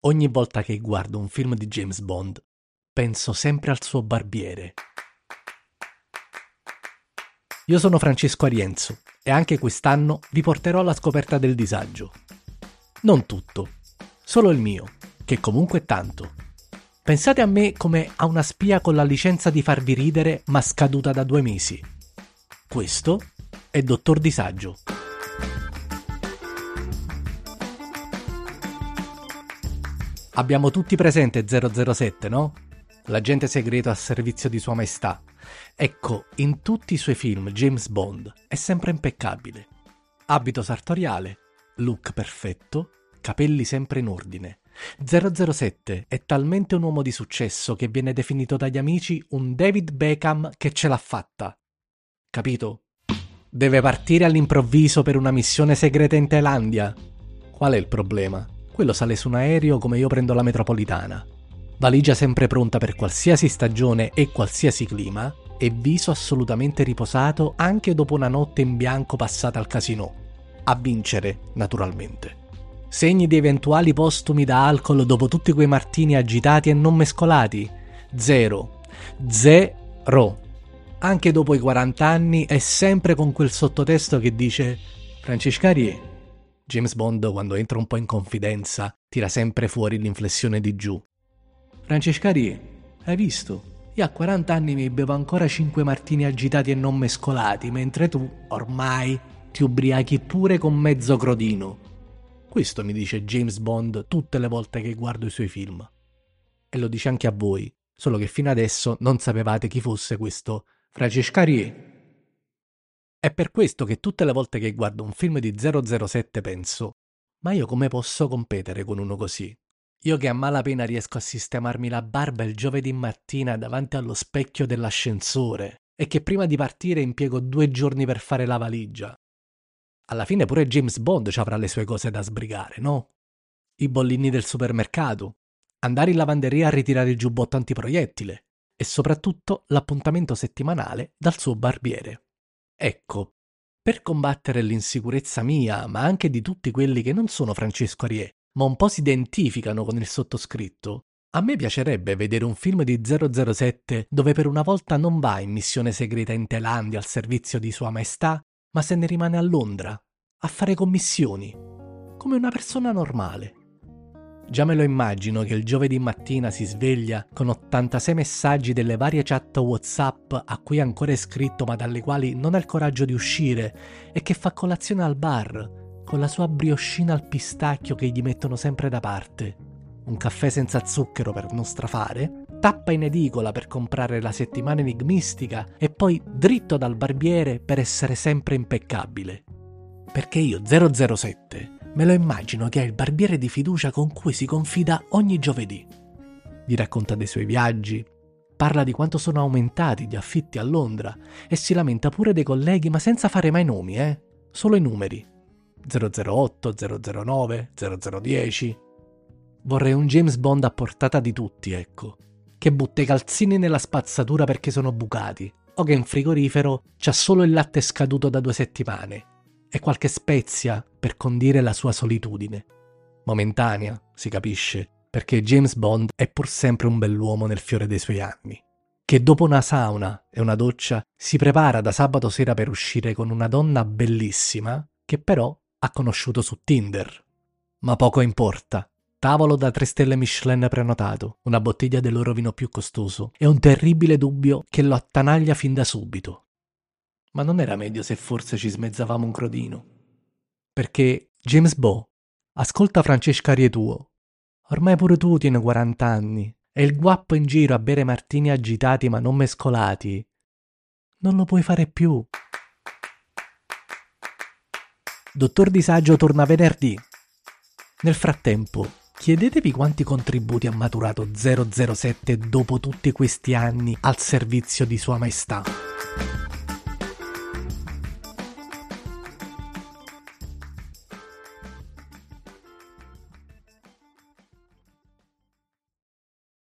Ogni volta che guardo un film di James Bond, penso sempre al suo barbiere. Io sono Francesco Arienzo e anche quest'anno vi porterò alla scoperta del disagio. Non tutto, solo il mio, che comunque è tanto. Pensate a me come a una spia con la licenza di farvi ridere ma scaduta da 2 mesi. Questo è Dottor Disagio. Abbiamo tutti presente 007, no? L'agente segreto al servizio di Sua Maestà. Ecco, in tutti i suoi film James Bond è sempre impeccabile. Abito sartoriale, look perfetto, capelli sempre in ordine. 007 è talmente un uomo di successo che viene definito dagli amici un David Beckham che ce l'ha fatta. Capito? Deve partire all'improvviso per una missione segreta in Thailandia. Qual è il problema? Quello sale su un aereo come io prendo la metropolitana. Valigia sempre pronta per qualsiasi stagione e qualsiasi clima e viso assolutamente riposato anche dopo una notte in bianco passata al casinò. A vincere, naturalmente. Segni di eventuali postumi da alcol dopo tutti quei martini agitati e non mescolati? Zero. Anche dopo i 40 anni è sempre con quel sottotesto che dice Francescari. James Bond, quando entra un po' in confidenza, tira sempre fuori l'inflessione di giù. Francescari, hai visto? Io a 40 anni mi bevo ancora 5 martini agitati e non mescolati, mentre tu, ormai, ti ubriachi pure con mezzo crodino. Questo mi dice James Bond tutte le volte che guardo i suoi film. E lo dice anche a voi, solo che fino adesso non sapevate chi fosse questo Francescari. È per questo che tutte le volte che guardo un film di 007 penso: ma io come posso competere con uno così? Io che a malapena riesco a sistemarmi la barba il giovedì mattina davanti allo specchio dell'ascensore e che prima di partire impiego 2 giorni per fare la valigia. Alla fine pure James Bond ci avrà le sue cose da sbrigare, no? I bollini del supermercato, andare in lavanderia a ritirare il giubbotto antiproiettile e soprattutto l'appuntamento settimanale dal suo barbiere. Ecco, per combattere l'insicurezza mia, ma anche di tutti quelli che non sono Francesco Ariè, ma un po' si identificano con il sottoscritto, a me piacerebbe vedere un film di 007 dove per una volta non va in missione segreta in Thailandia al servizio di Sua Maestà, ma se ne rimane a Londra, a fare commissioni, come una persona normale. Già me lo immagino che il giovedì mattina si sveglia con 86 messaggi delle varie chat WhatsApp a cui ancora è scritto ma dalle quali non ha il coraggio di uscire e che fa colazione al bar con la sua brioscina al pistacchio che gli mettono sempre da parte, un caffè senza zucchero per non strafare, tappa in edicola per comprare la settimana enigmistica e poi dritto dal barbiere per essere sempre impeccabile. Perché io 007 me lo immagino che è il barbiere di fiducia con cui si confida ogni giovedì. Gli racconta dei suoi viaggi, parla di quanto sono aumentati gli affitti a Londra e si lamenta pure dei colleghi ma senza fare mai nomi, solo i numeri. 008, 009, 0010. Vorrei un James Bond a portata di tutti, ecco. Che butta i calzini nella spazzatura perché sono bucati o che in frigorifero c'ha solo il latte scaduto da 2 settimane. E qualche spezia per condire la sua solitudine. Momentanea, si capisce, perché James Bond è pur sempre un bell'uomo nel fiore dei suoi anni, che dopo una sauna e una doccia si prepara da sabato sera per uscire con una donna bellissima che però ha conosciuto su Tinder. Ma poco importa. Tavolo da 3 stelle Michelin prenotato, una bottiglia del loro vino più costoso e un terribile dubbio che lo attanaglia fin da subito. Ma non era meglio se forse ci smezzavamo un crodino? Perché, James Bo, ascolta Francesca Rietuo. Ormai pure tu tieni 40 anni e il guappo in giro a bere martini agitati ma non mescolati non lo puoi fare più. Dottor Disagio torna venerdì. Nel frattempo, chiedetevi quanti contributi ha maturato 007 dopo tutti questi anni al servizio di Sua Maestà.